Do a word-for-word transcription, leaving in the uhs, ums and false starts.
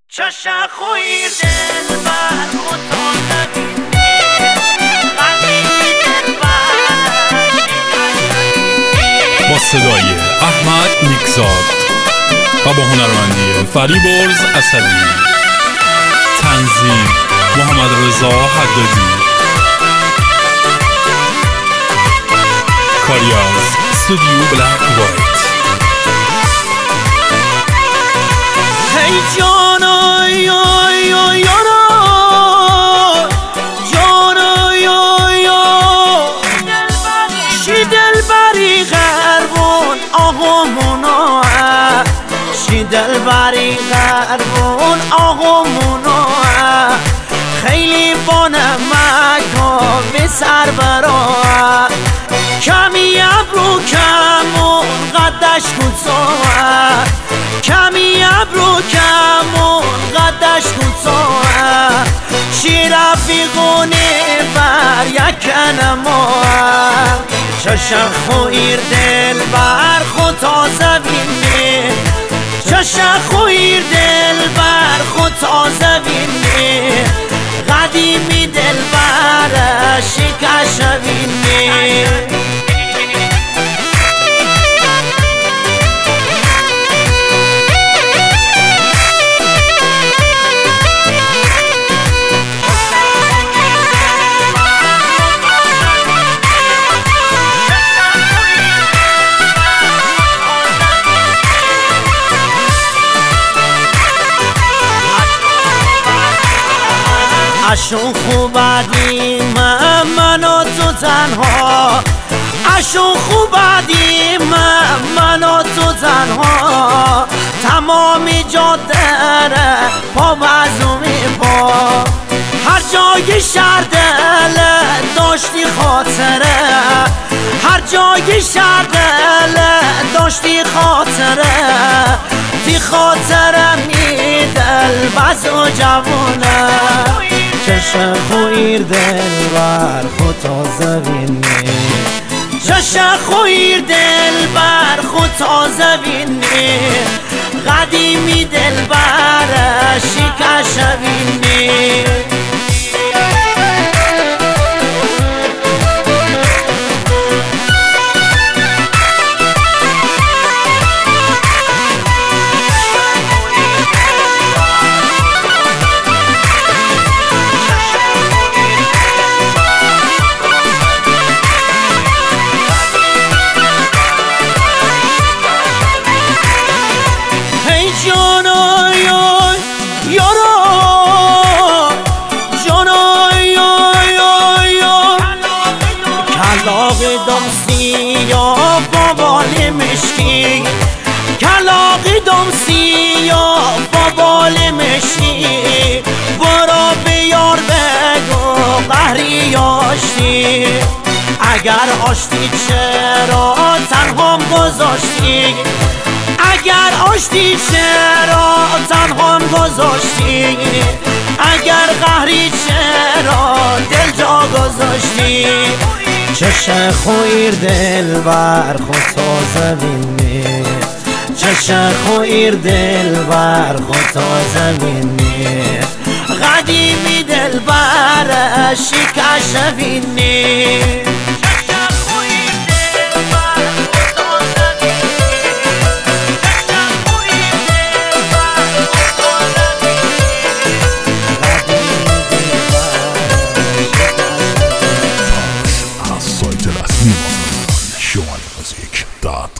چشم خویر دل بر با صدای احمد نیکزاد و با هنرمندی فریبرز اسدی، تنظیم محمد رضا حدادی، کاری از استودیو بلک وایت. هی جانا یا یا یارا جانا یا یا شی دلبری غربون آقامونا شی دلبری غربون آقامونا خیلی با نمک و به سر برا کمی ابرو کمون قدش کوتاه کمی ابرو کمون قدش کوتاه شی رفیقونه بر یک نما چشم خویر دل بر خود تازه بینه چشم خویر دل بر خود تازه بینه قدیمی دل بر شکش بینه اشون خوبادی من منو تو تنها اشون خوبادی من منو تو تنها تمامی جاده پا مزومی با هر جای شهر دل داشتی خاطره هر جای شهر دل داشتی خاطره تی خاطره می دل بز و جوونه چشم خویر دل بر خود تازه بینی چشم خویر دل بر خود تازه بینی قدیمی دل بر شکش بینی جانا یا یارا جانا یا یا یا کلاغ دمسی یا بابال مشکی کلاغ دمسی یا بابال مشکی برا بیار بگو قهری آشتی اگر آشتی چرا تنهام گذاشتی اگر آشتی چرا تنهام گذاشتی اگر قهری چرا دل جا گذاشتی چشم خویر دل بر خود تازه بینی چشم خویر دل بر خود تازه بینی قدیمی دل بر شکش بینی شمال موزیک دات